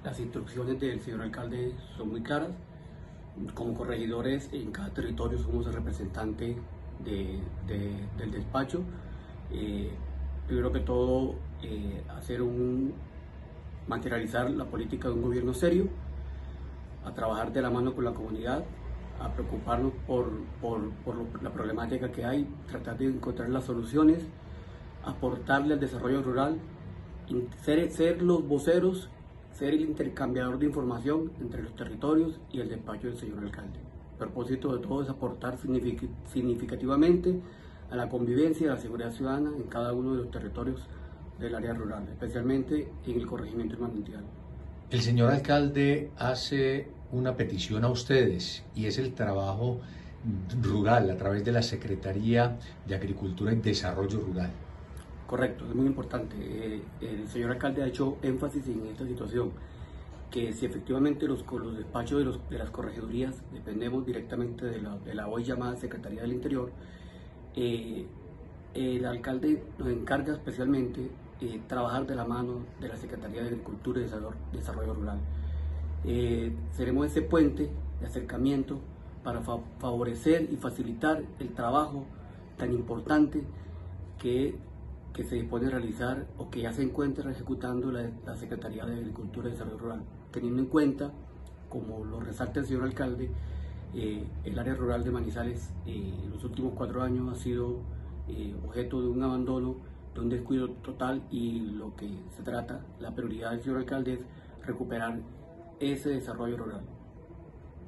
Las instrucciones del señor alcalde son muy claras. Como corregidores en cada territorio somos el representante del despacho. Primero que todo, materializar la política de un gobierno serio, a trabajar de la mano con la comunidad, a preocuparnos por la problemática que hay, tratar de encontrar las soluciones, aportarle al desarrollo rural, ser los voceros, ser el intercambiador de información entre los territorios y el despacho del señor alcalde. El propósito de todo es aportar significativamente a la convivencia y a la seguridad ciudadana en cada uno de los territorios del área rural, especialmente en el corregimiento del Manantial. El señor alcalde hace una petición a ustedes y es el trabajo rural a través de la Secretaría de Agricultura y Desarrollo Rural. Correcto, es muy importante. El señor alcalde ha hecho énfasis en esta situación, que si efectivamente los despachos de las corregidurías dependemos directamente de la hoy llamada Secretaría del Interior, el alcalde nos encarga especialmente trabajar de la mano de la Secretaría de Agricultura y Desarrollo Rural. Seremos ese puente de acercamiento para favorecer y facilitar el trabajo tan importante que se dispone a realizar o que ya se encuentra ejecutando la Secretaría de Agricultura y Desarrollo Rural, teniendo en cuenta, como lo resalta el señor alcalde, el área rural de Manizales en los últimos 4 años ha sido objeto de un abandono, de un descuido total, y lo que se trata, la prioridad del señor alcalde es recuperar ese desarrollo rural.